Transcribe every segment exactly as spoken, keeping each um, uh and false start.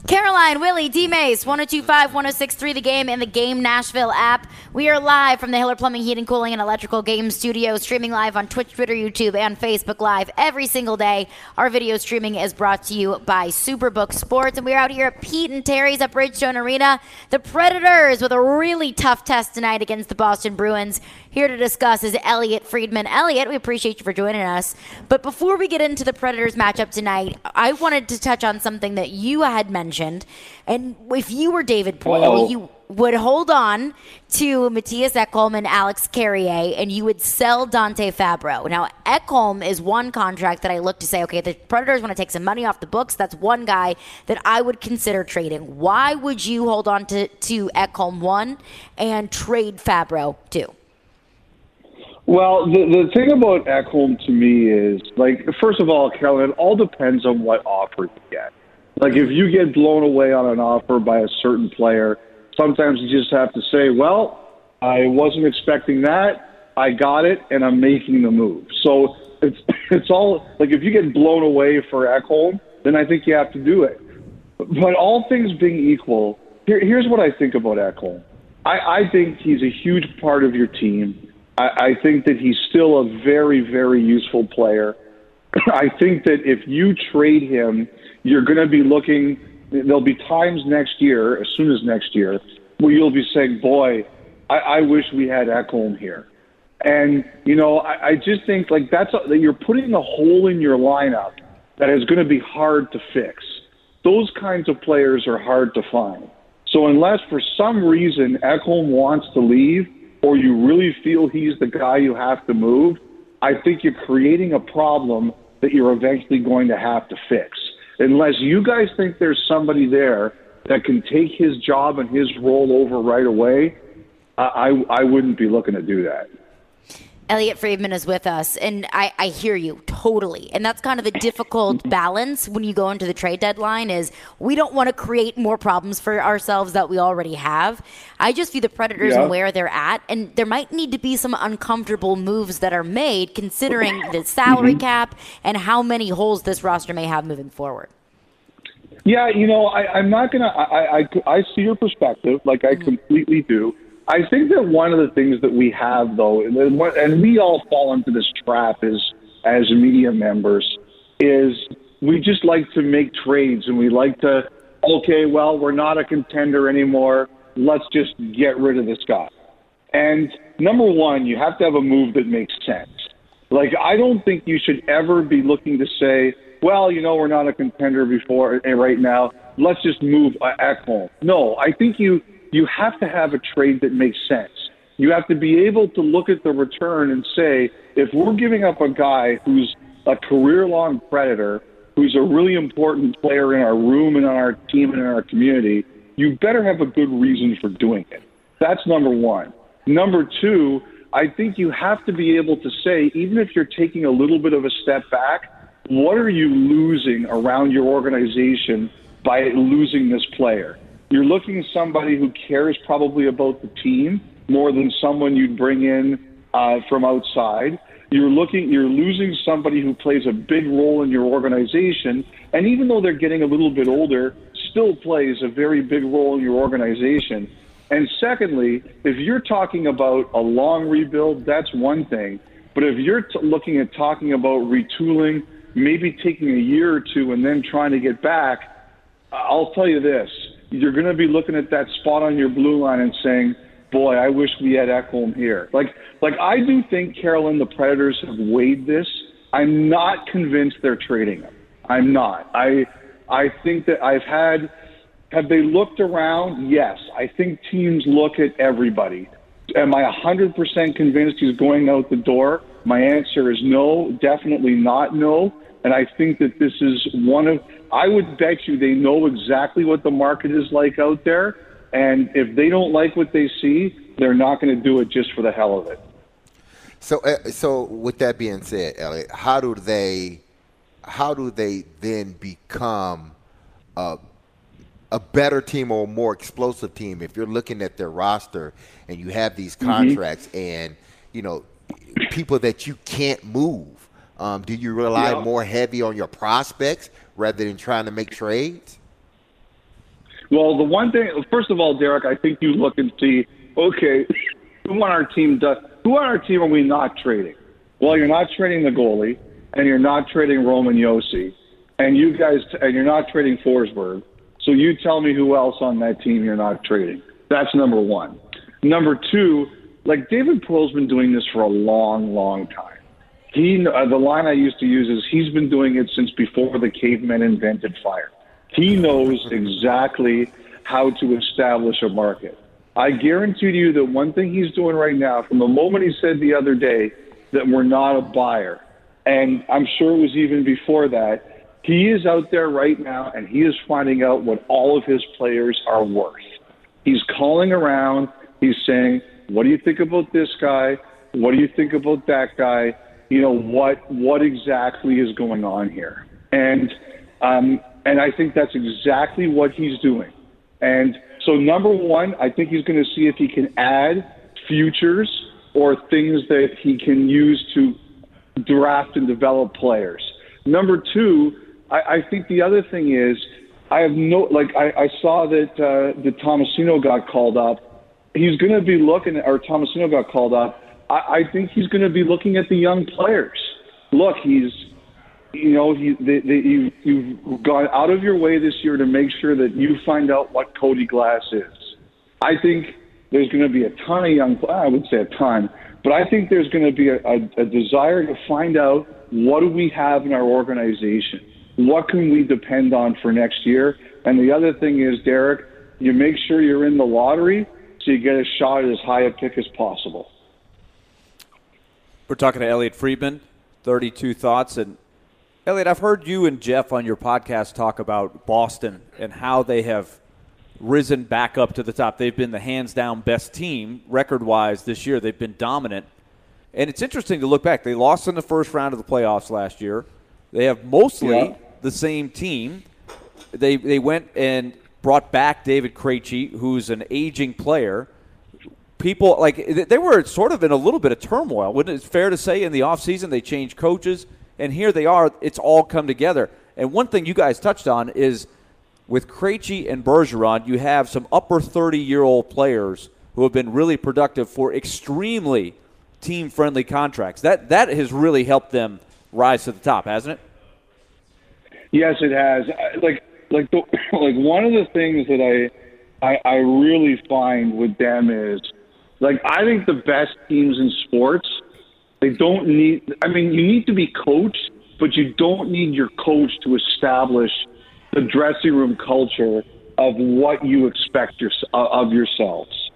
Caroline, Willie, D-Mace, one oh two five, one oh six three, The Game, and the Game Nashville app. We are live from the Hiller Plumbing, Heating, Cooling, and Electrical Game Studio, streaming live on Twitch, Twitter, YouTube, and Facebook Live every single day. Our video streaming is brought to you by Superbook Sports, and we're out here at Pete and Terry's at Bridgestone Arena. The Predators with a really tough test tonight against the Boston Bruins. Here to discuss is Elliotte Friedman. Elliotte, we appreciate you for joining us. But before we get into the Predators matchup tonight, I wanted to touch on something that you had mentioned. And if you were David Poile, Uh-oh. you would hold on to Mattias Ekholm and Alex Carrier, and you would sell Dante Fabro. Now, Ekholm is one contract that I look to say, okay, the Predators want to take some money off the books. That's one guy that I would consider trading. Why would you hold on to, to Ekholm, one, and trade Fabro, two? Well, the, the thing about Ekholm to me is, like, first of all, Carolyn, it all depends on what offer you get. Like, if you get blown away on an offer by a certain player, sometimes you just have to say, well, I wasn't expecting that, I got it, and I'm making the move. So it's it's all, like, if you get blown away for Ekholm, then I think you have to do it. But all things being equal, here, here's what I think about Ekholm. I, I think he's a huge part of your team. I, I think that he's still a very, very useful player. I think that if you trade him, you're going to be looking, there'll be times next year, as soon as next year, where you'll be saying, boy, I, I wish we had Ekholm here. And, you know, I, I just think, like, that's a, that you're putting a hole in your lineup that is going to be hard to fix. Those kinds of players are hard to find. So unless for some reason Ekholm wants to leave, or you really feel he's the guy you have to move, I think you're creating a problem that you're eventually going to have to fix. Unless you guys think there's somebody there that can take his job and his role over right away, I, I, I wouldn't be looking to do that. Elliotte Friedman is with us, and I, I hear you totally. And that's kind of the difficult balance when you go into the trade deadline is we don't want to create more problems for ourselves that we already have. I just view the Predators yeah. and where they're at, and there might need to be some uncomfortable moves that are made considering the salary mm-hmm. cap and how many holes this roster may have moving forward. Yeah, you know, I, I'm not going to I, I, – I see your perspective, like I mm-hmm. completely do. I think that one of the things that we have, though, and we all fall into this trap as, as media members, is we just like to make trades and we like to, okay, well, we're not a contender anymore. Let's just get rid of this guy. And number one, you have to have a move that makes sense. Like, I don't think you should ever be looking to say, well, you know, we're not a contender before right now. Let's just move Ekholm. No, I think you – you have to have a trade that makes sense. You have to be able to look at the return and say, if we're giving up a guy who's a career-long Predator, who's a really important player in our room and on our team and in our community, you better have a good reason for doing it. That's number one. Number two, I think you have to be able to say, even if you're taking a little bit of a step back, what are you losing around your organization by losing this player? You're looking at somebody who cares probably about the team more than someone you'd bring in uh, from outside. You're looking, you're losing somebody who plays a big role in your organization, and even though they're getting a little bit older, still plays a very big role in your organization. And secondly, if you're talking about a long rebuild, that's one thing. But if you're t- looking at talking about retooling, maybe taking a year or two and then trying to get back, I'll tell you this. You're going to be looking at that spot on your blue line and saying, boy, I wish we had Ekholm here. Like, like I do think, Carolyn, the Predators have weighed this. I'm not convinced they're trading him. I'm not. I I think that I've had – have they looked around? Yes. I think teams look at everybody. Am I one hundred percent convinced he's going out the door? My answer is no, definitely not no. And I think that this is one of – I would bet you they know exactly what the market is like out there. And if they don't like what they see, they're not going to do it just for the hell of it. So, uh, so with that being said, Elliotte, how do they, how do they then become a, a better team or a more explosive team if you're looking at their roster and you have these contracts mm-hmm. and, you know, people that you can't move? Um, do you rely yeah. more heavy on your prospects rather than trying to make trades? Well, the one thing, first of all, Derek, I think you look and see, okay, who on our team does, who on our team are we not trading? Well, you're not trading the goalie, and you're not trading Roman Josi, and you guys, and you're not trading Forsberg. So you tell me who else on that team you're not trading. That's number one. Number two, like David Perreault's been doing this for a long, long time. He, uh, the line I used to use is he's been doing it since before the cavemen invented fire. He knows exactly how to establish a market. I guarantee you that one thing he's doing right now, from the moment he said the other day that we're not a buyer, and I'm sure it was even before that, he is out there right now and he is finding out what all of his players are worth. He's calling around. He's saying, what do you think about this guy? What do you think about that guy? You know, what what exactly is going on here? And um, and I think that's exactly what he's doing. And so number one, I think he's going to see if he can add futures or things that he can use to draft and develop players. Number two, I, I think the other thing is, I have no, like, I, I saw that uh, the Tomasino got called up. He's going to be looking, or Tomasino got called up. I, I think he's going to be looking at the young players. Look, he's, you know, he, they, they, you, you've gone out of your way this year to make sure that you find out what Cody Glass is. I think there's going to be a ton of young, I would say a ton, but I think there's going to be a, a, a desire to find out what do we have in our organization. What can we depend on for next year? And the other thing is, Derek, you make sure you're in the lottery so you get a shot at as high a pick as possible. We're talking to Elliot Friedman, thirty-two Thoughts. And, Elliot, I've heard you and Jeff on your podcast talk about Boston and how they have risen back up to the top. They've been the hands-down best team record-wise this year. They've been dominant. And it's interesting to look back. They lost in the first round of the playoffs last year. They have mostly yeah. the same team. They they went and brought back David Krejci, who's an aging player. People, like, they were sort of in a little bit of turmoil. Wouldn't it fair to say in the offseason they changed coaches? And here they are. It's all come together. And one thing you guys touched on is with Krejci and Bergeron, you have some upper thirty-year-old players who have been really productive for extremely team-friendly contracts. That that has really helped them rise to the top, hasn't it? Yes, it has. Like, like, the, like one of the things that I, I, I really find with them is, like, I think the best teams in sports, they don't need. I mean, you need to be coached, but you don't need your coach to establish the dressing room culture of what you expect your, of yourselves.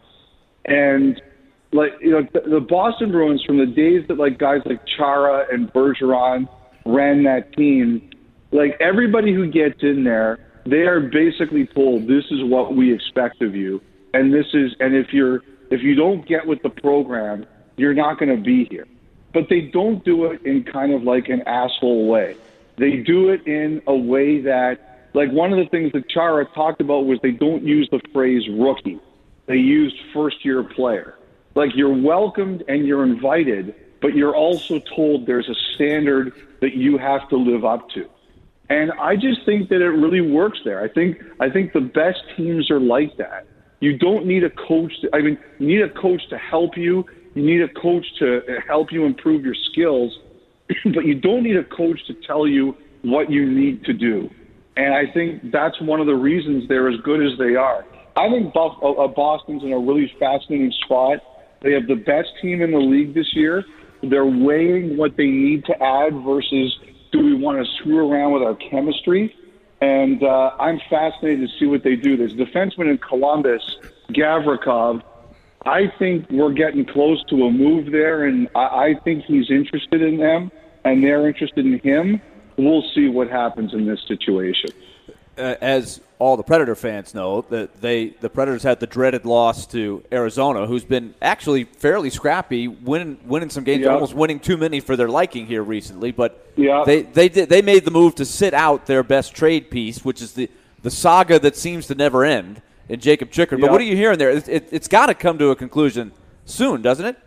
And, like, you know, the, the Boston Bruins, from the days that, like, guys like Chara and Bergeron ran that team, like, everybody who gets in there, they are basically told, this is what we expect of you. And this is, and if you're, if you don't get with the program, you're not going to be here. But they don't do it in kind of like an asshole way. They do it in a way that, like, one of the things that Chara talked about was they don't use the phrase rookie. They used first-year player. Like, you're welcomed and you're invited, but you're also told there's a standard that you have to live up to. And I just think that it really works there. I think I think the best teams are like that. You don't need a coach. To, I mean, you need a coach to help you. You need a coach to help you improve your skills, but you don't need a coach to tell you what you need to do. And I think that's one of the reasons they're as good as they are. I think Boston's in a really fascinating spot. They have the best team in the league this year. They're weighing what they need to add versus do we want to screw around with our chemistry? And uh, I'm fascinated to see what they do. There's a defenseman in Columbus, Gavrikov. I think we're getting close to a move there, and I, I think he's interested in them, and they're interested in him. We'll see what happens in this situation. Uh, as all the Predator fans know, that they the Predators had the dreaded loss to Arizona, who's been actually fairly scrappy, winning winning some games, yep. almost winning too many for their liking here recently. But yep. they they did they made the move to sit out their best trade piece, which is the, the saga that seems to never end, in Jacob Chickard. But yep. what are you hearing there? It, it, it's got to come to a conclusion soon, doesn't it?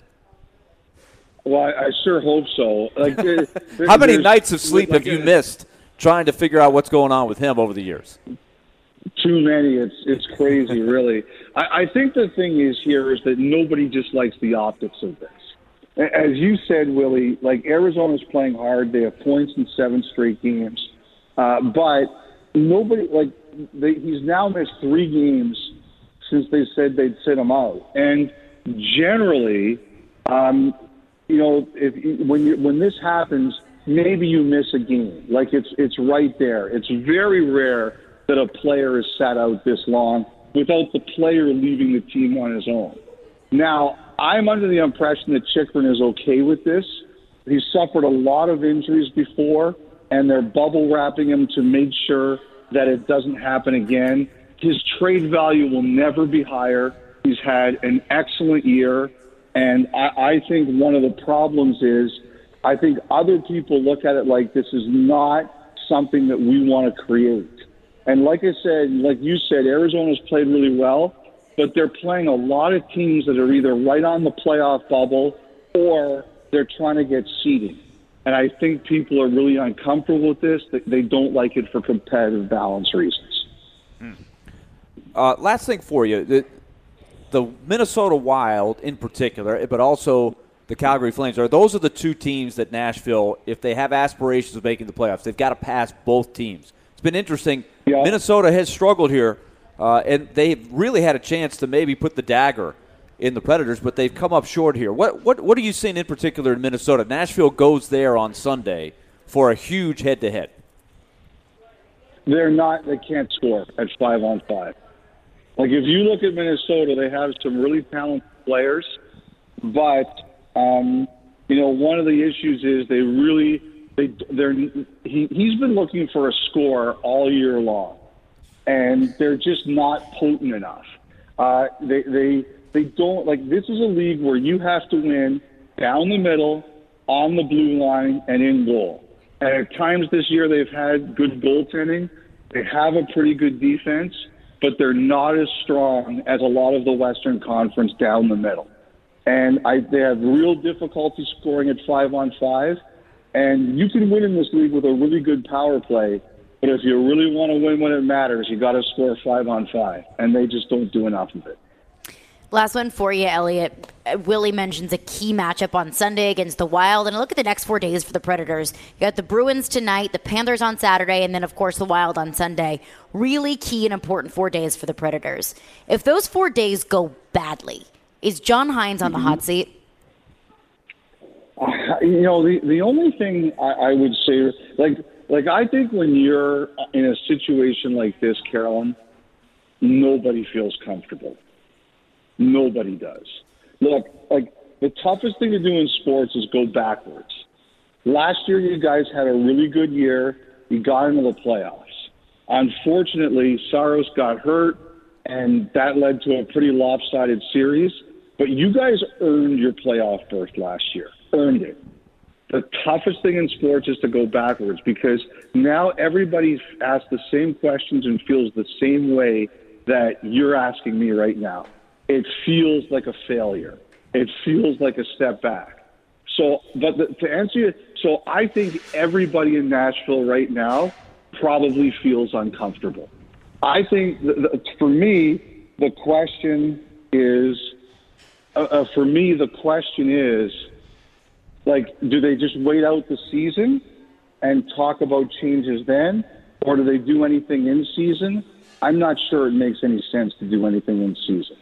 Well, I, I sure hope so. Like, there, there, how many nights of sleep like have you a, missed trying to figure out what's going on with him over the years? Too many. It's it's crazy, really. I, I think the thing is here is that nobody just likes the optics of this. As you said, Willie, like Arizona's playing hard. They have points in seven straight games. Uh, but nobody, like, they, he's now missed three games since they said they'd sit him out. And generally, um, you know, if when you, when this happens, maybe you miss a game. Like, it's it's right there. It's very rare that a player is sat out this long without the player leaving the team on his own. Now, I'm under the impression that Chychrun is okay with this. He's suffered a lot of injuries before, and they're bubble wrapping him to make sure that it doesn't happen again. His trade value will never be higher. He's had an excellent year, and I, I think one of the problems is I think other people look at it like this is not something that we want to create. And like I said, like you said, Arizona's played really well, but they're playing a lot of teams that are either right on the playoff bubble or they're trying to get seeding. And I think people are really uncomfortable with this. They don't like it for competitive balance reasons. Hmm. Uh, last thing for you, the, the Minnesota Wild in particular, but also the Calgary Flames, are those are the two teams that Nashville, if they have aspirations of making the playoffs, they've got to pass both teams. It's been interesting. Yeah. Minnesota has struggled here, uh, and they've really had a chance to maybe put the dagger in the Predators, but they've come up short here. What what what are you seeing in particular in Minnesota? Nashville goes there on Sunday for a huge head-to-head. They're not. They can't score at five on five. Like, if you look at Minnesota, they have some really talented players, but um, you know, one of the issues is they really they they're he he's been looking for a score all year long, and they're just not potent enough. Uh, they they they don't like this is a league where you have to win down the middle, on the blue line, and in goal. And at times this year they've had good goaltending. They have a pretty good defense, but they're not as strong as a lot of the Western Conference down the middle. And I, they have real difficulty scoring at five on five. And you can win in this league with a really good power play, but if you really want to win when it matters, you got to score five on five. And they just don't do enough of it. Last one for you, Elliot. Willie mentions a key matchup on Sunday against the Wild. And look at the next four days for the Predators. You got the Bruins tonight, the Panthers on Saturday, and then, of course, the Wild on Sunday. Really key and important four days for the Predators. If those four days go badly, is John Hynes on the hot seat? Uh, you know, the, the only thing I, I would say, like, like I think when you're in a situation like this, Carolyn, nobody feels comfortable. Nobody does. Look, like, the toughest thing to do in sports is go backwards. Last year, you guys had a really good year. You got into the playoffs. Unfortunately, Saros got hurt, and that led to a pretty lopsided series. But you guys earned your playoff berth last year. Earned it. The toughest thing in sports is to go backwards because now everybody asks the same questions and feels the same way that you're asking me right now. It feels like a failure. It feels like a step back. So, but the, to answer you, so I think everybody in Nashville right now probably feels uncomfortable. I think the, the, for me, the question is, uh, uh, for me, the question is, like, do they just wait out the season and talk about changes then, or do they do anything in season? I'm not sure it makes any sense to do anything in season.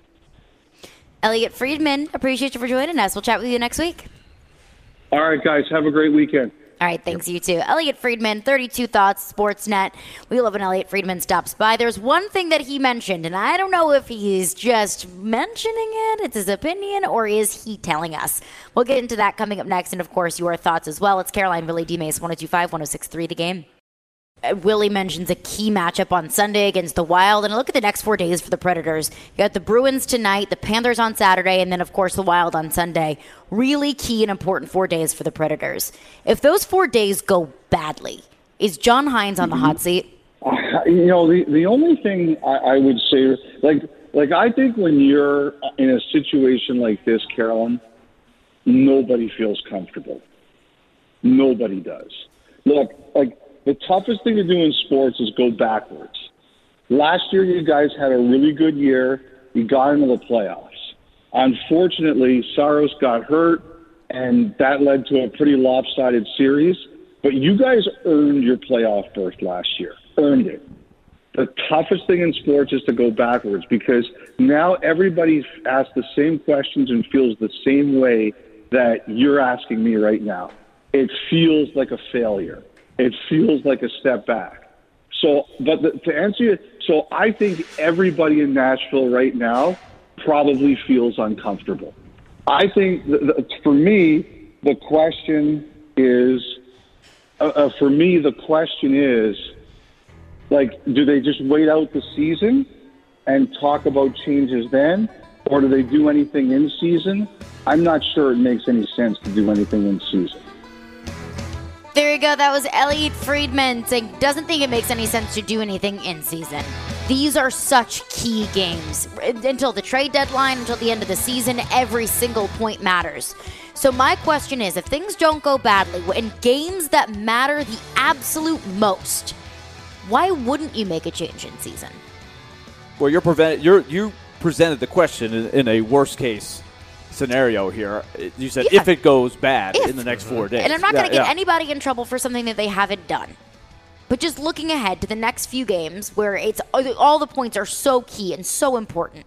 Elliot Friedman, appreciate you for joining us. We'll chat with you next week. All right, guys. Have a great weekend. All right, thanks, you too. Elliot Friedman, thirty-two Thoughts, Sportsnet. We love when Elliot Friedman stops by. There's one thing that he mentioned, and I don't know if he's just mentioning it, it's his opinion, or is he telling us? We'll get into that coming up next, and, of course, your thoughts as well. It's Caroline, Willie, D-Mace, one oh two five, one oh six three, The Game. Willie mentions a key matchup on Sunday against the Wild. And look at the next four days for the Predators. You got the Bruins tonight, the Panthers on Saturday, and then, of course, the Wild on Sunday. Really key and important four days for the Predators. If those four days go badly, is John Hynes on the hot seat? Uh, you know, the, the only thing I, I would say, like, like I think when you're in a situation like this, Carolyn, nobody feels comfortable. Nobody does. Look, like, the toughest thing to do in sports is go backwards. Last year, you guys had a really good year. You got into the playoffs. Unfortunately, Saros got hurt, and that led to a pretty lopsided series. But you guys earned your playoff berth last year. Earned it. The toughest thing in sports is to go backwards because now everybody's asked the same questions and feels the same way that you're asking me right now. It feels like a failure. It feels like a step back. So, but the, to answer you, so I think everybody in Nashville right now probably feels uncomfortable. I think th- th- for me, the question is, uh, uh, for me, the question is, like, do they just wait out the season and talk about changes then? Or do they do anything in season? I'm not sure it makes any sense to do anything in season. There you go. That was Elliot Friedman saying doesn't think it makes any sense to do anything in season. These are such key games. Until the trade deadline, until the end of the season, every single point matters. So my question is, if things don't go badly, in games that matter the absolute most, why wouldn't you make a change in season? Well, you're prevent you're you presented the question in, in a worst case scenario here. You said yeah. if it goes bad if. in the next four days. And I'm not yeah, going to get yeah. anybody in trouble for something that they haven't done. But just looking ahead to the next few games where it's all the points are so key and so important.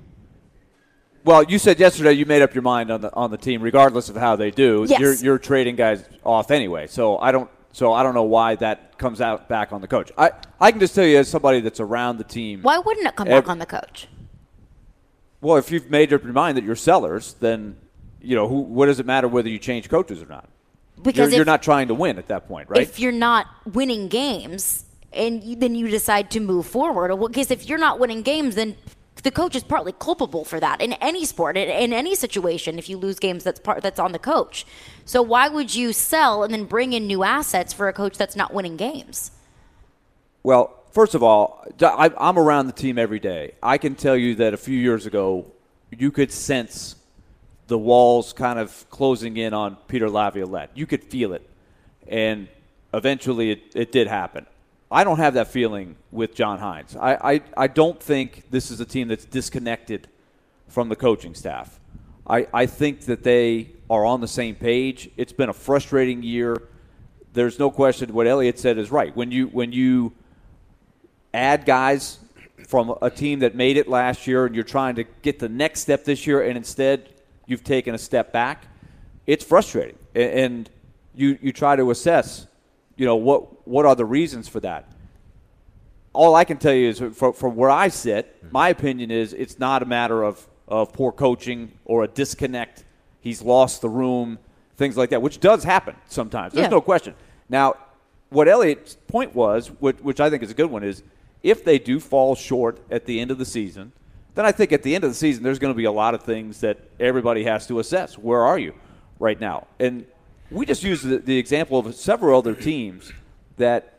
Well, you said yesterday you made up your mind on the on the team, regardless of how they do. Yes. You're, you're trading guys off anyway. So I don't. So I don't know why that comes out back on the coach. I, I can just tell you as somebody that's around the team. Why wouldn't it come every, back on the coach? Well, if you've made up your mind that you're sellers, then you know who. What does it matter whether you change coaches or not? Because you're, if, you're not trying to win at that point, right? If you're not winning games and you, then you decide to move forward, because if you're not winning games, then the coach is partly culpable for that in any sport, in, in any situation. If you lose games, that's part that's on the coach. So why would you sell and then bring in new assets for a coach that's not winning games? Well, first of all, I'm around the team every day. I can tell you that a few years ago, you could sense the walls kind of closing in on Peter Laviolette. You could feel it. And eventually it, it did happen. I don't have that feeling with John Hines. I, I, I don't think this is a team that's disconnected from the coaching staff. I, I think that they are on the same page. It's been a frustrating year. There's no question what Elliot said is right. When you when you add guys from a team that made it last year and you're trying to get the next step this year and instead you've taken a step back, it's frustrating. And you, you try to assess, you know, what what are the reasons for that? All I can tell you is from, from where I sit, my opinion is it's not a matter of, of poor coaching or a disconnect. He's lost the room, things like that, which does happen sometimes. There's yeah. no question. Now, what Elliot's point was, which, which I think is a good one, is if they do fall short at the end of the season, then I think at the end of the season there's going to be a lot of things that everybody has to assess. Where are you right now? And we just used the, the example of several other teams that,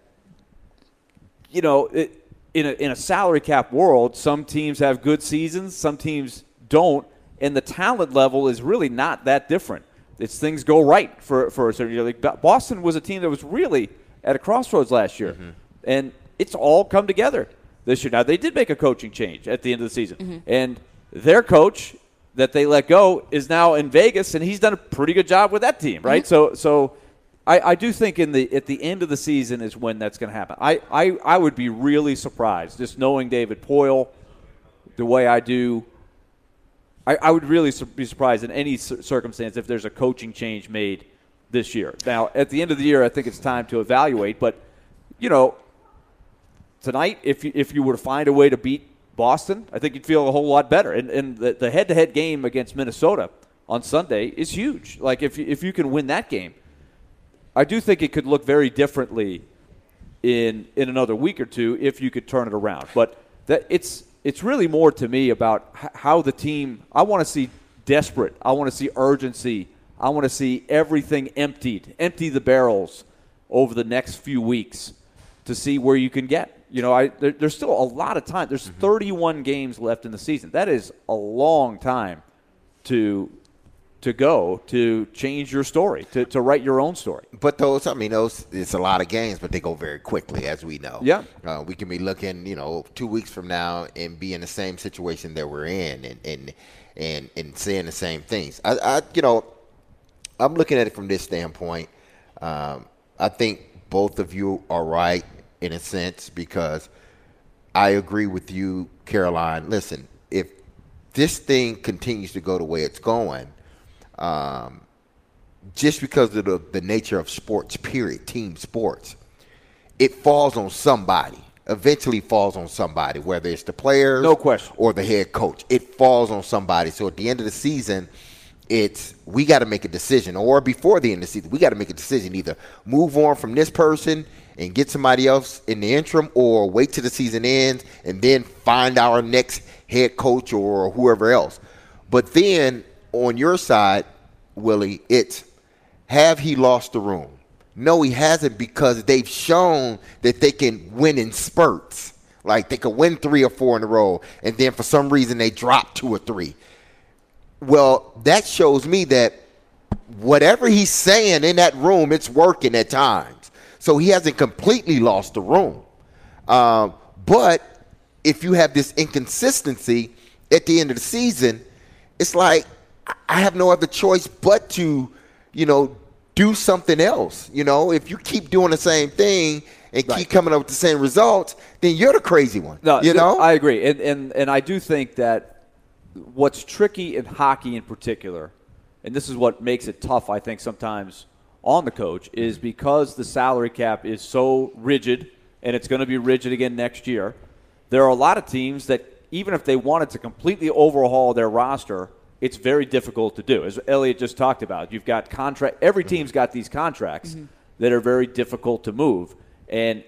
you know, it, in, a, in a salary cap world, some teams have good seasons, some teams don't, and the talent level is really not that different. It's things go right for, for a certain year. Like Boston was a team that was really at a crossroads last year, mm-hmm. and it's all come together this year. Now, they did make a coaching change at the end of the season, mm-hmm. and their coach that they let go is now in Vegas, and he's done a pretty good job with that team, right? Mm-hmm. So so I, I do think in the at the end of the season is when that's going to happen. I, I, I would be really surprised, just knowing David Poile the way I do, I, I would really be surprised in any circumstance if there's a coaching change made this year. Now, at the end of the year, I think it's time to evaluate, but, you know, tonight, if you, if you were to find a way to beat Boston, I think you'd feel a whole lot better. And, and the, the head-to-head game against Minnesota on Sunday is huge. Like, if you, if you can win that game, I do think it could look very differently in in another week or two if you could turn it around. But that it's it's really more to me about how the team – I want to see desperate. I want to see urgency. I want to see everything emptied, empty the barrels over the next few weeks to see where you can get. You know, I there, there's still a lot of time. There's mm-hmm. thirty-one games left in the season. That is a long time to to go to change your story, to, to write your own story. But those, I mean, those, it's a lot of games, but they go very quickly, as we know. Yeah. Uh, we can be looking, you know, two weeks from now and be in the same situation that we're in and and and, and saying the same things. I, I, you know, I'm looking at it from this standpoint. Um, I think both of you are right in a sense because I agree with you, Caroline. Listen, if this thing continues to go the way it's going, Um, just because of the, the nature of sports, period, team sports, it falls on somebody, eventually falls on somebody, whether it's the players no question. or the head coach. It falls on somebody. So at the end of the season, it's we got to make a decision, or before the end of the season, we got to make a decision, either move on from this person and get somebody else in the interim, or wait till the season ends and then find our next head coach or whoever else. But then on your side, Willie, it's have he lost the room? No, he hasn't, because they've shown that they can win in spurts. Like they could win three or four in a row, and then for some reason they drop two or three. Well, that shows me that whatever he's saying in that room, it's working at times. So he hasn't completely lost the room. Um, but if you have this inconsistency at the end of the season, it's like, I have no other choice but to, you know, do something else. You know, if you keep doing the same thing and right. keep coming up with the same results, then you're the crazy one. No, you know? I agree. And, and, and I do think that what's tricky in hockey in particular, and this is what makes it tough, I think, sometimes on the coach, is because the salary cap is so rigid, and it's going to be rigid again next year, there are a lot of teams that even if they wanted to completely overhaul their roster, it's very difficult to do. As Elliot just talked about, you've got contract. Every team's got these contracts mm-hmm. that are very difficult to move, and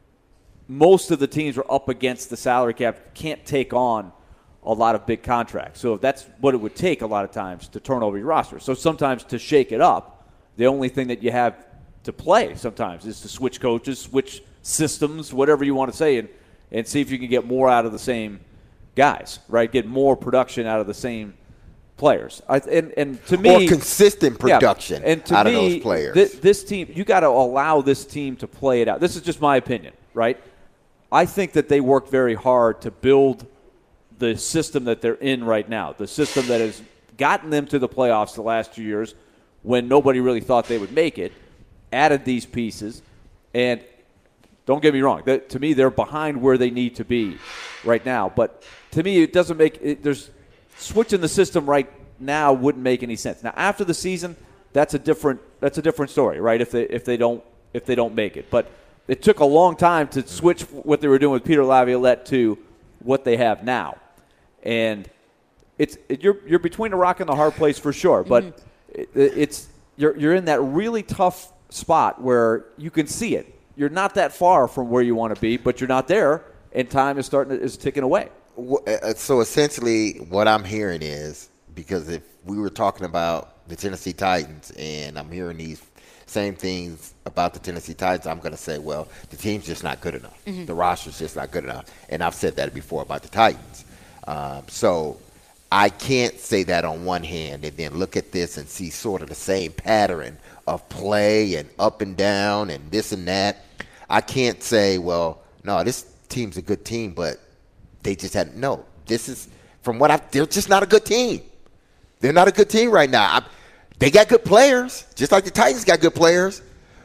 most of the teams are up against the salary cap, can't take on a lot of big contracts. So that's what it would take a lot of times to turn over your roster. So sometimes to shake it up, the only thing that you have to play sometimes is to switch coaches, switch systems, whatever you want to say, and, and see if you can get more out of the same guys, right? Get more production out of the same players. I, and, and to me, or consistent production yeah, and to out me, of those players. Th- this team, you got to allow this team to play it out. This is just my opinion, right? I think that they work very hard to build the system that they're in right now, the system that has gotten them to the playoffs the last two years when nobody really thought they would make it, added these pieces, and don't get me wrong, that, to me they're behind where they need to be right now. But to me, it doesn't make it, – there's switching the system right now wouldn't make any sense. Now, after the season, that's a different that's a different story, right, if they if they don't if they don't make it. But it took a long time to switch what they were doing with Peter Laviolette to what they have now. And it's it, you're you're between a rock and a hard place for sure, but mm-hmm. it, it's you're you're in that really tough spot where you can see it. You're not that far from where you want to be, but you're not there, and time is starting to, is ticking away. So essentially, what I'm hearing is, because if we were talking about the Tennessee Titans, and I'm hearing these same things about the Tennessee Titans, I'm going to say, well, the team's just not good enough. Mm-hmm. The roster's just not good enough, and I've said that before about the Titans. Um, so I can't say that on one hand and then look at this and see sort of the same pattern of play and up and down and this and that. I can't say, well, no, this team's a good team, but they just had – no, this is – from what I – they're just not a good team. They're not a good team right now. I, they got good players, just like the Titans got good players,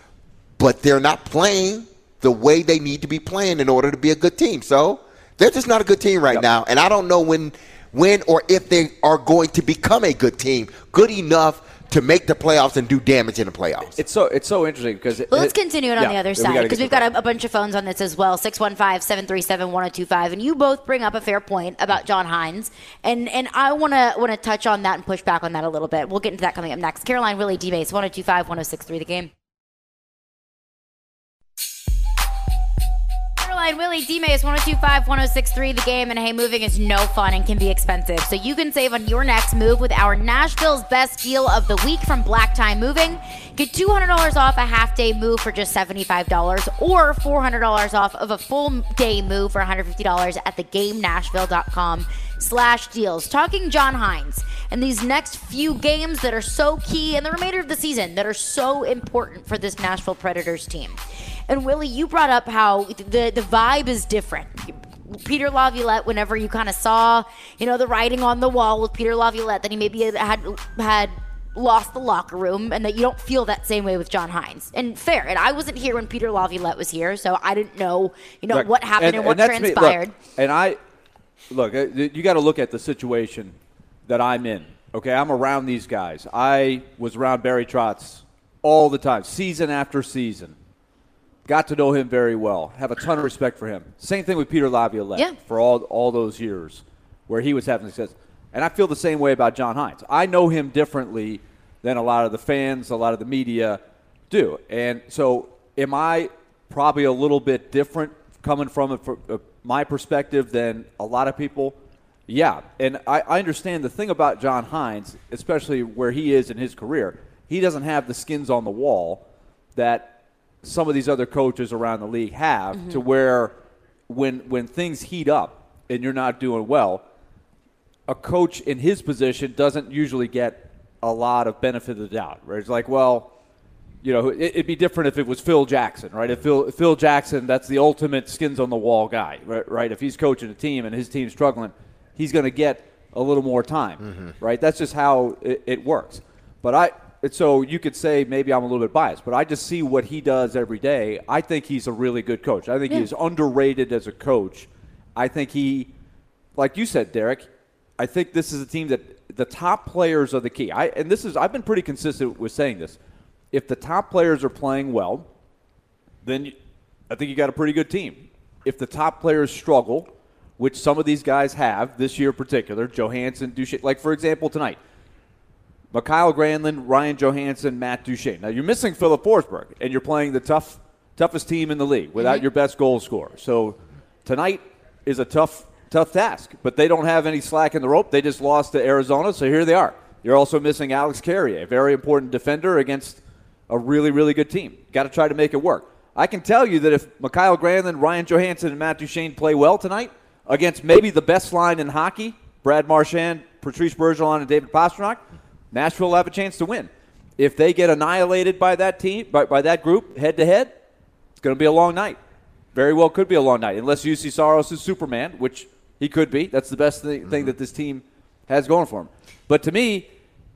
but they're not playing the way they need to be playing in order to be a good team. So – they're just not a good team right yep. now, and I don't know when when or if they are going to become a good team, good enough to make the playoffs and do damage in the playoffs. It's so it's so interesting because it, well, let's it, continue it on yeah, the other side, because we we've got a, a bunch of phones on this as well. six one five, seven three seven, one oh two five, and you both bring up a fair point about John Hines, and and I want to want to touch on that and push back on that a little bit. We'll get into that coming up next. Caroline, Willie, D-Base, one oh two five, one oh six three, the game. Willie, D-Mays, one oh two five, one oh six three, the game. And hey, moving is no fun and can be expensive. So you can save on your next move with our Nashville's best deal of the week from Black Tie Moving. Get two hundred dollars off a half-day move for just seventy-five dollars or four hundred dollars off of a full-day move for one hundred fifty dollars at the game nashville dot com slash deals. Talking John Hines. and these next few games that are so key, and the remainder of the season that are so important for this Nashville Predators team. And Willie, you brought up how the, the vibe is different. Peter Laviolette, whenever you kind of saw, you know, the writing on the wall with Peter Laviolette, that he maybe had had lost the locker room, and that you don't feel that same way with John Hines. And fair. And I wasn't here when Peter Laviolette was here, so I didn't know, you know, look, what happened and, and what and transpired. Look, and I, look, you got to look at the situation that I'm in. Okay, I'm around these guys. I was around Barry Trotz all the time, season after season. Got to know him very well. Have a ton of respect for him. Same thing with Peter Laviolette yeah. for all all those years where he was having success. And I feel the same way about John Hines. I know him differently than a lot of the fans, a lot of the media do. And so am I probably a little bit different coming from it, from, uh, my perspective than a lot of people? Yeah. And I, I understand the thing about John Hines, especially where he is in his career, he doesn't have the skins on the wall that some of these other coaches around the league have, mm-hmm. to where when when things heat up and you're not doing well, a coach in his position doesn't usually get a lot of benefit of the doubt. Right? It's like, well, you know, it, it'd be different if it was Phil Jackson, right? If Phil, if Phil Jackson, that's the ultimate skins on the wall guy, right? right? If he's coaching a team and his team's struggling, he's going to get a little more time, mm-hmm. right? That's just how it, it works. But I. So you could say maybe I'm a little bit biased, but I just see what he does every day. I think he's a really good coach. I think yeah. he's underrated as a coach. I think he, like you said, Derek, I think this is a team that the top players are the key. I and this is I've been pretty consistent with saying this. If the top players are playing well, then you, I think you got a pretty good team. If the top players struggle, which some of these guys have this year in particular, Johansson, Duchesne, like for example tonight, Mikael Granlund, Ryan Johansson, Matt Duchesne. Now, you're missing Philip Forsberg, and you're playing the tough, toughest team in the league without mm-hmm. your best goal scorer. So tonight is a tough, tough task. But they don't have any slack in the rope. They just lost to Arizona, so here they are. You're also missing Alex Carrier, a very important defender against a really, really good team. Got to try to make it work. I can tell you that if Mikael Granlund, Ryan Johansson, and Matt Duchesne play well tonight against maybe the best line in hockey, Brad Marchand, Patrice Bergeron, and David Pastrnak, Nashville will have a chance to win. If they get annihilated by that team, by, by that group, head-to-head, it's going to be a long night. Very well could be a long night, unless U C Saros is Superman, which he could be. That's the best thing, mm-hmm. thing that this team has going for him. But to me,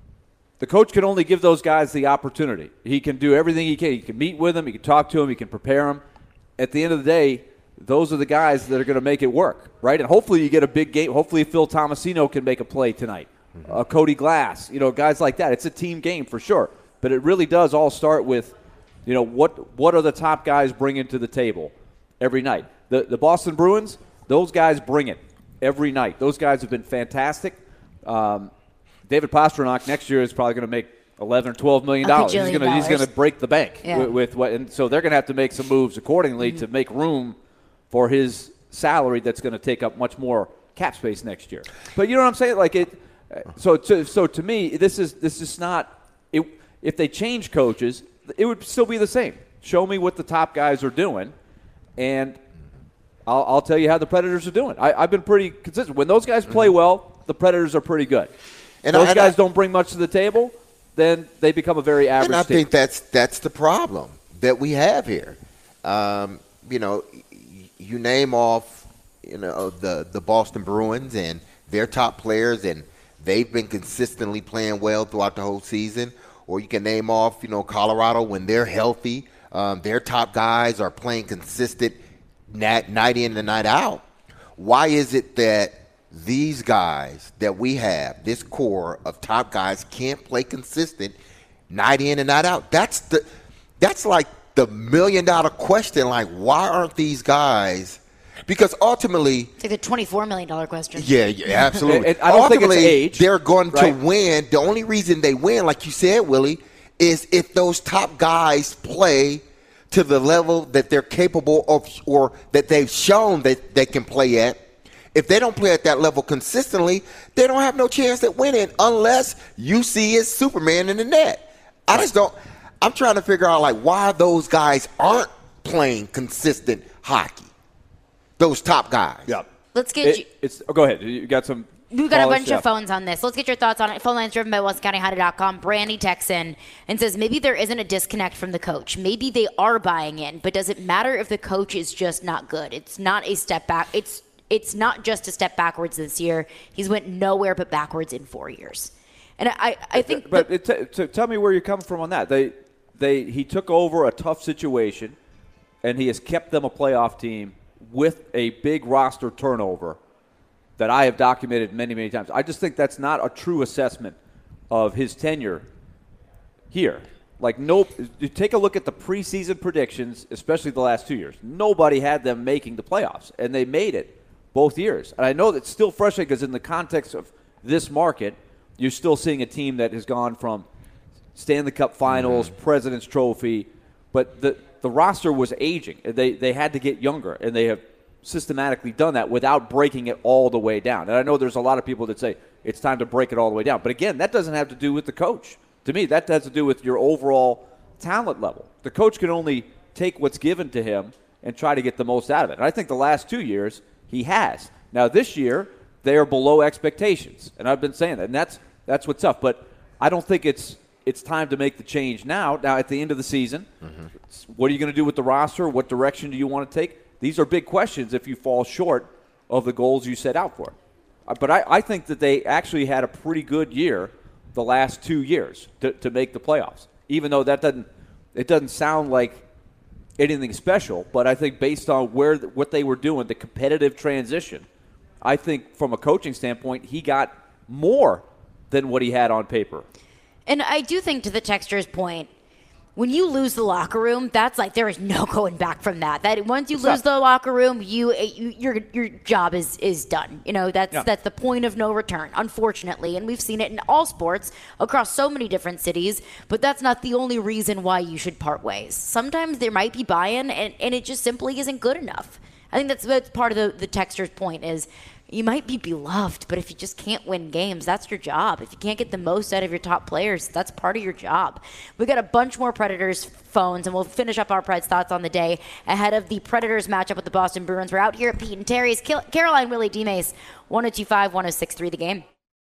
the coach can only give those guys the opportunity. He can do everything he can. He can meet with them. He can talk to them. He can prepare them. At the end of the day, those are the guys that are going to make it work, right? And hopefully you get a big game. Hopefully Phil Tomasino can make a play tonight. Uh, Cody Glass, you know, guys like that. It's a team game for sure. But it really does all start with, you know, what what are the top guys bringing to the table every night. The the Boston Bruins, those guys bring it every night. Those guys have been fantastic. Um, David Pastrnak next year is probably going to make eleven or twelve million dollars. He's going to he's going to break the bank yeah. with, with what, and so they're going to have to make some moves accordingly mm-hmm. to make room for his salary that's going to take up much more cap space next year. But you know what I'm saying? Like it. So to, so to me, this is this is not it, – if they change coaches, it would still be the same. Show me what the top guys are doing, and I'll, I'll tell you how the Predators are doing. I, I've been pretty consistent. When those guys play well, the Predators are pretty good. And those I, guys I, don't bring much to the table, then they become a very average team. And I team. think that's that's the problem that we have here. Um, you know, you name off, you know, the, the Boston Bruins and their top players, and they've been consistently playing well throughout the whole season. Or you can name off, you know, Colorado when they're healthy. Um, their top guys are playing consistent night, night in and night out. Why is it that these guys that we have, this core of top guys, can't play consistent night in and night out? That's the that's like the million-dollar question. Like, why aren't these guys – because ultimately – it's like the twenty-four million dollars question. Yeah, yeah, absolutely. I don't ultimately, think it's age. They're going right? to win. The only reason they win, like you said, Willie, is if those top guys play to the level that they're capable of or that they've shown that they can play at. If they don't play at that level consistently, they don't have no chance at winning unless U C is Superman in the net. I just don't – I'm trying to figure out, like, why those guys aren't playing consistent hockey. Those top guys. Yeah. Let's get it, you. It's, oh, go ahead. You got some. We've got callers? a bunch Yeah. of phones on this. Let's get your thoughts on it. Phone line's driven by West County Honda dot com. Brandy texts in and says maybe there isn't a disconnect from the coach. Maybe they are buying in, but does it matter if the coach is just not good? It's not a step back. It's it's not just a step backwards this year. He's went nowhere but backwards in four years. And I, I think. But the, it t- t- tell me where you're coming from on that. They they he took over a tough situation, and he has kept them a playoff team with a big roster turnover that I have documented many, many times. I just think that's not a true assessment of his tenure here. Like, nope. You take a look at the preseason predictions, especially the last two years. Nobody had them making the playoffs, and they made it both years. And I know that's still frustrating because in the context of this market, you're still seeing a team that has gone from Stanley Cup Finals, mm-hmm. President's Trophy, but the the roster was aging. They they had to get younger, and they have systematically done that without breaking it all the way down. And I know there's a lot of people that say it's time to break it all the way down. But again, that doesn't have to do with the coach. To me, that has to do with your overall talent level. The coach can only take what's given to him and try to get the most out of it. And I think the last two years he has. Now this year they are below expectations, and I've been saying that, and that's that's what's tough. But I don't think it's it's time to make the change now. Now at the end of the season, mm-hmm. what are you going to do with the roster? What direction do you want to take? These are big questions if you fall short of the goals you set out for. But I, I think that they actually had a pretty good year the last two years to, to make the playoffs, even though that doesn't it doesn't sound like anything special. But I think based on where what they were doing, the competitive transition, I think from a coaching standpoint, he got more than what he had on paper. And I do think to the texter's point, when you lose the locker room, that's like there is no going back from that. That once you it's lose not. the locker room, you, you your your job is is done. You know that's yeah. that's the point of no return, unfortunately. And we've seen it in all sports across so many different cities. But that's not the only reason why you should part ways. Sometimes there might be buy-in, and, and it just simply isn't good enough. I think that's, that's part of the, the texter's point is you might be beloved, but if you just can't win games, that's your job. If you can't get the most out of your top players, that's part of your job. We got a bunch more Predators phones, and we'll finish up our Preds thoughts on the day ahead of the Predators matchup with the Boston Bruins. We're out here at Pete and Terry's. Caroline Willie D-Mace, one oh two five, one oh six three The Game.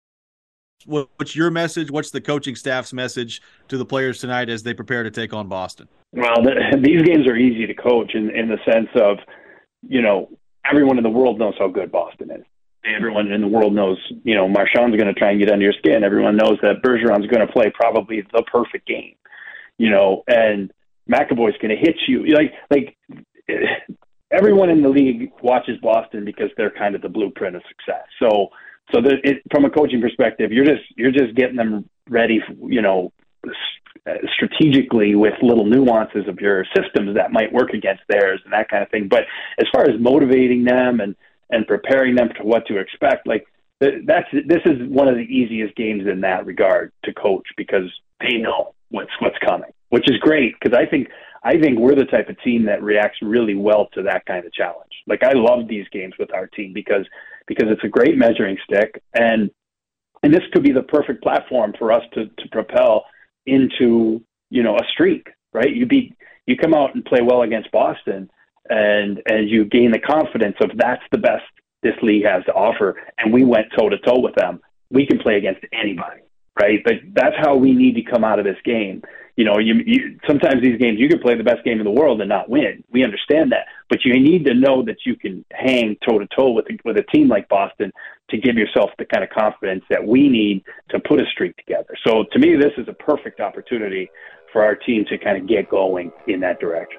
What's your message? What's the coaching staff's message to the players tonight as they prepare to take on Boston? Well, the, these games are easy to coach in, in the sense of, you know, everyone in the world knows how good Boston is. Everyone in the world knows, you know, Marchand's going to try and get under your skin. Everyone knows that Bergeron's going to play probably the perfect game, you know, and McAvoy's going to hit you. Like, like everyone in the league watches Boston because they're kind of the blueprint of success. So, so that it, from a coaching perspective, you're just you're just getting them ready, you know, strategically with little nuances of your systems that might work against theirs and that kind of thing. But as far as motivating them and and preparing them to what to expect, like that's this is one of the easiest games in that regard to coach because they know what's what's coming, which is great because I think I think we're the type of team that reacts really well to that kind of challenge. Like I love these games with our team because because it's a great measuring stick, and and this could be the perfect platform for us to to propel into, you know, a streak, right? You be you come out and play well against Boston, and and you gain the confidence of that's the best this league has to offer, and we went toe to toe with them. We can play against anybody, right? But that's how we need to come out of this game. You know, you, you sometimes these games you can play the best game in the world and not win. We understand that, but you need to know that you can hang toe to toe with with a team like Boston to give yourself the kind of confidence that we need to put a streak together. So to me, this is a perfect opportunity for our team to kind of get going in that direction.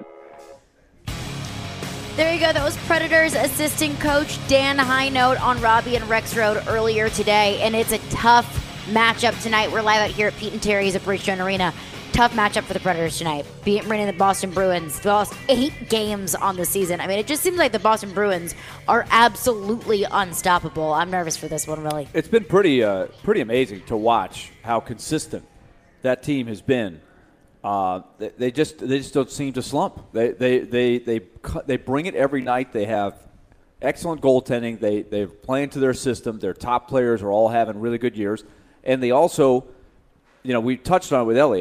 There you go. That was Predators assistant coach Dan Highnote on Robbie and Rexroad earlier today, and it's a tough matchup tonight. We're live out here at Pete and Terry's at Bridgestone Arena. Tough matchup for the Predators tonight. Beating the Boston Bruins. They lost eight games on the season. I mean, it just seems like the Boston Bruins are absolutely unstoppable. I'm nervous for this one, really. It's been pretty, uh, pretty amazing to watch how consistent that team has been. Uh, they, they just, they just don't seem to slump. They, they, they, they, they bring it every night. They have excellent goaltending. They, they're playing to their system. Their top players are all having really good years, and they also, you know, we touched on it with Elliott.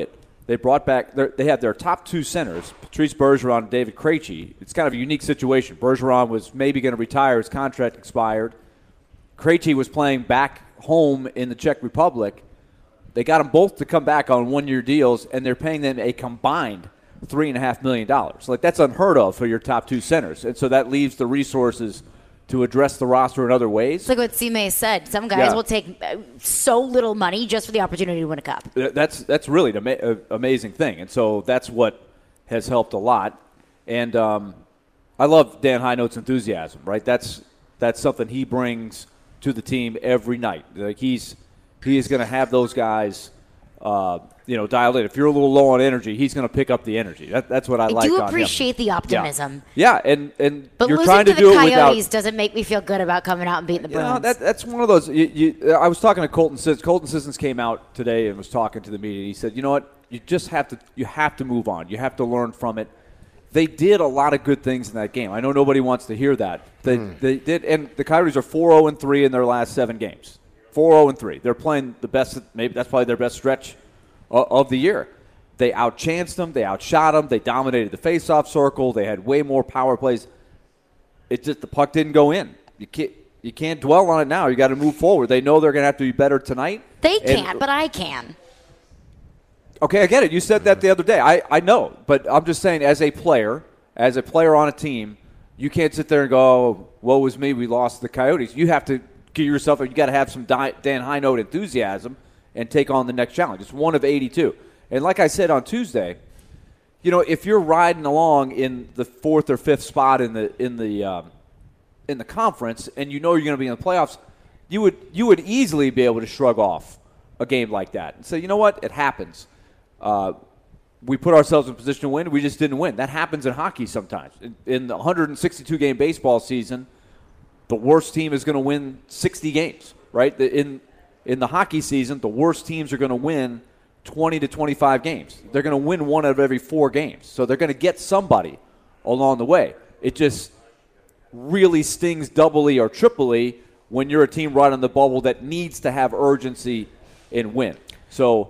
They brought back – they had their top two centers, Patrice Bergeron and David Krejci. It's kind of a unique situation. Bergeron was maybe going to retire. His contract expired. Krejci was playing back home in the Czech Republic. They got them both to come back on one-year deals, and they're paying them a combined three point five million dollars. Like, that's unheard of for your top two centers. And so that leaves the resources to address the roster in other ways. It's like what C-May said. Some guys Yeah. will take uh, so little money just for the opportunity to win a cup. That's that's really an ama- uh, amazing thing. And so that's what has helped a lot. And um, I love Dan Hinote's enthusiasm, right? That's that's something he brings to the team every night. Like he's he is going to have those guys uh, you know, dialed in. If you're a little low on energy, he's going to pick up the energy. That, that's what I, I like do on him. appreciate the optimism. Yeah, yeah and, and But you're losing trying to, to do the it without Coyotes doesn't make me feel good about coming out and beating the You Bruins. know, that, that's one of those. You, you, I was talking to Colton Sissons. Colton Sissons came out today and was talking to the media. He said, "You know what? You just have to. You have to move on. You have to learn from it." They did a lot of good things in that game. I know nobody wants to hear that. They mm. they did, and the Coyotes are four oh and three in their last seven games. four oh and three. They're playing the best. Maybe that's probably their best stretch of, of the year. They outchanced them. They outshot them. They dominated the faceoff circle. They had way more power plays. It just the puck didn't go in. You can't you can't dwell on it now. You got to move forward. They know they're going to have to be better tonight. They can't, and, but I can. Okay, I get it. You said that the other day. I, I know, but I'm just saying, as a player, as a player on a team, you can't sit there and go, oh, woe is me, we lost the Coyotes. You have to give yourself, you got to have some Dan Hinote enthusiasm and take on the next challenge. It's one of eighty-two. And like I said on Tuesday, you know, if you're riding along in the fourth or fifth spot in the in the um, in the conference, and you know you're going to be in the playoffs, you would you would easily be able to shrug off a game like that and say, you know what, it happens. Uh, we put ourselves in a position to win. We just didn't win. That happens in hockey sometimes. In, in the one hundred sixty-two game baseball season, the worst team is going to win sixty games, right? The, in in the hockey season, the worst teams are going to win twenty to twenty-five games. They're going to win one out of every four games. So they're going to get somebody along the way. It just really stings doubly or triply when you're a team right on the bubble that needs to have urgency and win. So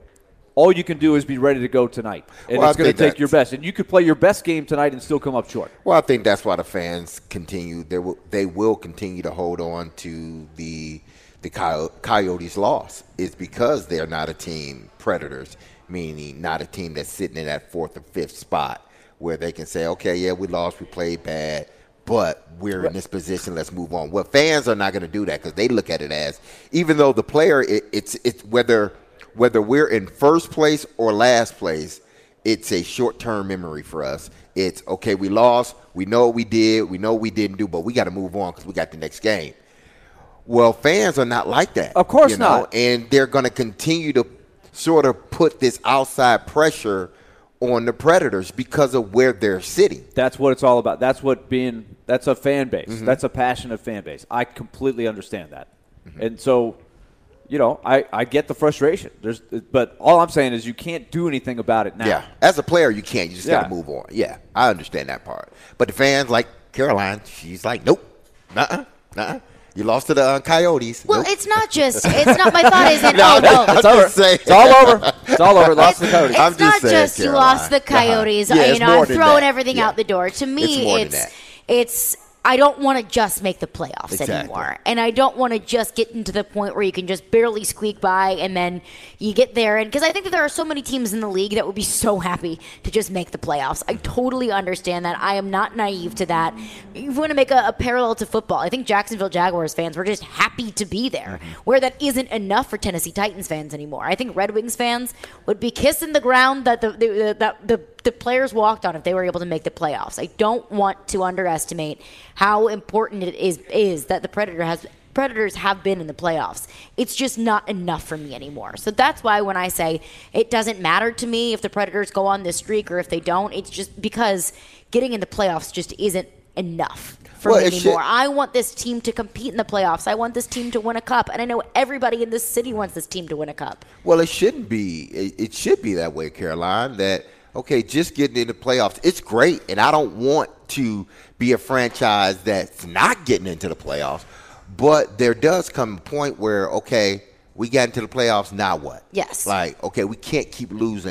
all you can do is be ready to go tonight. And well, it's going to take your best. And you could play your best game tonight and still come up short. Well, I think that's why the fans continue. They will, they will continue to hold on to the the Coyotes' loss. It's because they're not a team predators, meaning not a team that's sitting in that fourth or fifth spot where they can say, okay, yeah, we lost, we played bad, but we're right in this position, let's move on. Well, fans are not going to do that because they look at it as, even though the player, it, it's it's whether – whether we're in first place or last place, it's a short-term memory for us. It's, okay, we lost. We know what we did. We know what we didn't do, but we got to move on because we got the next game. Well, fans are not like that. Of course you know? not. And they're going to continue to sort of put this outside pressure on the Predators because of where they're sitting. That's what it's all about. That's what being – that's a fan base. Mm-hmm. That's a passionate fan base. I completely understand that. Mm-hmm. And so – you know, I, I get the frustration. There's, but all I'm saying is you can't do anything about it now. Yeah, as a player, you can't. You just yeah. got to move on. Yeah, I understand that part. But the fans, like Caroline, she's like, nope, nuh-uh, nuh-uh. You lost to the uh, Coyotes. Well, nope. it's not just. It's not. My thought isn't. no, oh, no. It's over. Saying. It's all over. It's all over. Lost it's, the Coyotes. It's I'm just not saying, just you Caroline. lost the Coyotes. Uh-huh. Yeah, you know, I'm throwing that. everything yeah. out the door. To me, it's more it's than that. it's. I don't want to just make the playoffs exactly. anymore. And I don't want to just get into the point where you can just barely squeak by and then you get there. And because I think that there are so many teams in the league that would be so happy to just make the playoffs. I totally understand that. I am not naive to that. You want to make a, a parallel to football. I think Jacksonville Jaguars fans were just happy to be there, mm-hmm. where that isn't enough for Tennessee Titans fans anymore. I think Red Wings fans would be kissing the ground that the, the, the, the, the the players walked on if they were able to make the playoffs. I don't want to underestimate how important it is is that the Predator has Predators have been in the playoffs. It's just not enough for me anymore. So that's why when I say it doesn't matter to me if the Predators go on this streak or if they don't, it's just because getting in the playoffs just isn't enough for well, me anymore. Should- I want this team to compete in the playoffs. I want this team to win a cup. And I know everybody in this city wants this team to win a cup. Well, it shouldn't be. It, it should be that way, Caroline, that – okay, just getting into playoffs, it's great, and I don't want to be a franchise that's not getting into the playoffs, but there does come a point where, okay, we got into the playoffs, now what? Yes. Like, okay, we can't keep losing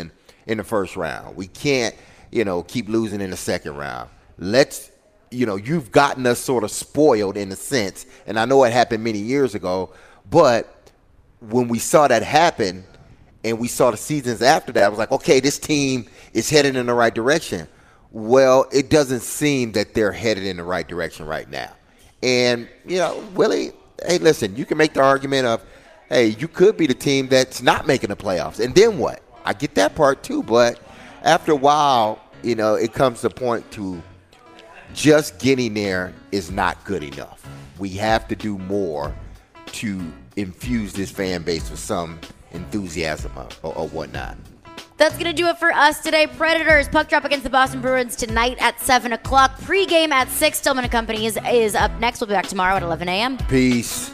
in the first round. We can't, you know, keep losing in the second round. Let's, you know, you've gotten us sort of spoiled in a sense, and I know it happened many years ago, but when we saw that happen and we saw the seasons after that, I was like, okay, this team is headed in the right direction. Well, it doesn't seem that they're headed in the right direction right now. And, you know, Willie, hey, listen, you can make the argument of, hey, you could be the team that's not making the playoffs. And then what? I get that part too. But after a while, you know, it comes to a point to just getting there is not good enough. We have to do more to infuse this fan base with some enthusiasm or, or whatnot. That's going to do it for us today. Predators puck drop against the Boston Bruins tonight at seven o'clock. Pre-game at six. Tillman and Company is, is up next. We'll be back tomorrow at eleven a.m. Peace.